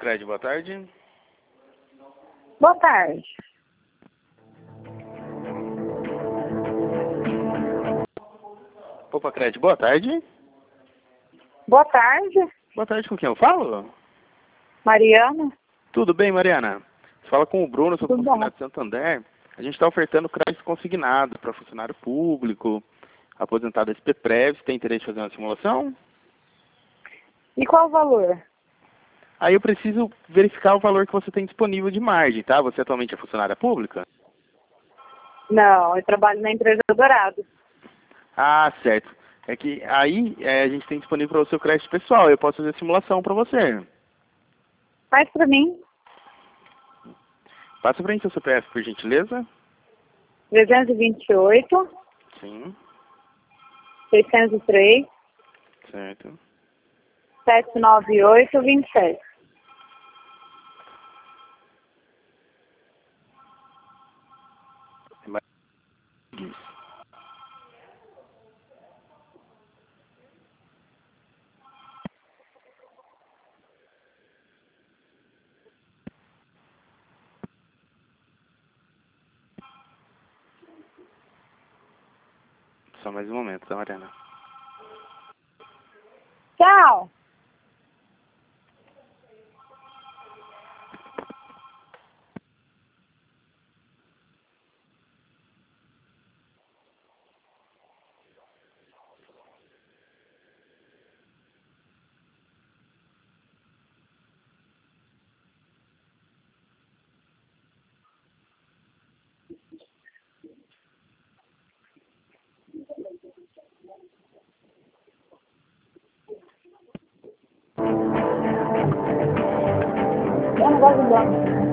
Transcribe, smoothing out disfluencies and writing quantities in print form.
Poupa-Cred, boa tarde. Boa tarde. Poupa-Cred, boa tarde. Boa tarde, Boa tarde, com quem eu falo? Mariana. Tudo bem, Mariana? Você fala com o Bruno, sou Tudo bom. consignado de Santander. A gente está ofertando crédito consignado para funcionário público, aposentado SPPrev. Você tem interesse em fazer uma simulação? E qual o valor? Aí eu preciso verificar o valor que você tem disponível de margem, tá? Você atualmente é funcionária pública? Não, eu trabalho na empresa Dourado. Ah, certo. É que aí a gente tem disponível para o seu crédito pessoal. Eu posso fazer a simulação para você. Faz pra mim. Passa para mim seu CPF, por gentileza. 328, Sim, 603, certo. 798, 27. É mais isso. Só mais um momento, tá, Mariana? Tchau. Eu não gosto de dono.